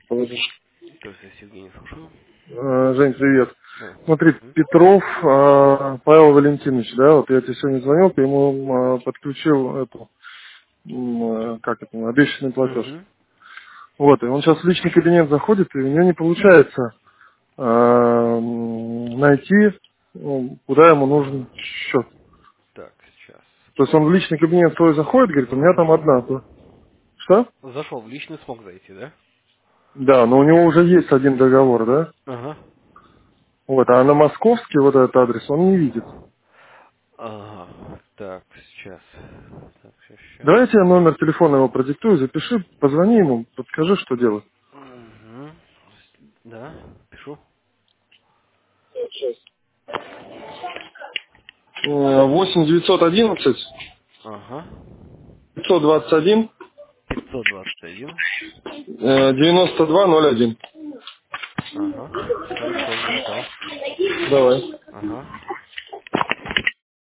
положи. То есть, Евгений, слушаю. Жень, привет. Да. Смотри, Петров Павел Валентинович, да, вот я тебе сегодня звонил, ты ему подключил эту, как это, обещанный платеж. Угу. Вот, и он сейчас в личный кабинет заходит, и у него не получается найти, куда ему нужен счет. Так, сейчас. То есть он в личный кабинет свой заходит, говорит, у меня там Зашел. одна. Что? Зашел в личный, смог зайти, да? Да, но у него уже есть один договор, да? Ага. Вот, а на московский вот этот адрес он не видит. Ага. Так, сейчас. Так, сейчас. Давайте я номер телефона его продиктую, запиши, позвони ему, подскажи, что делать. Угу. Да, пишу. 8 911 Ага. 521 521. 9201. Ага. Хорошо, записал. Давай. Ага.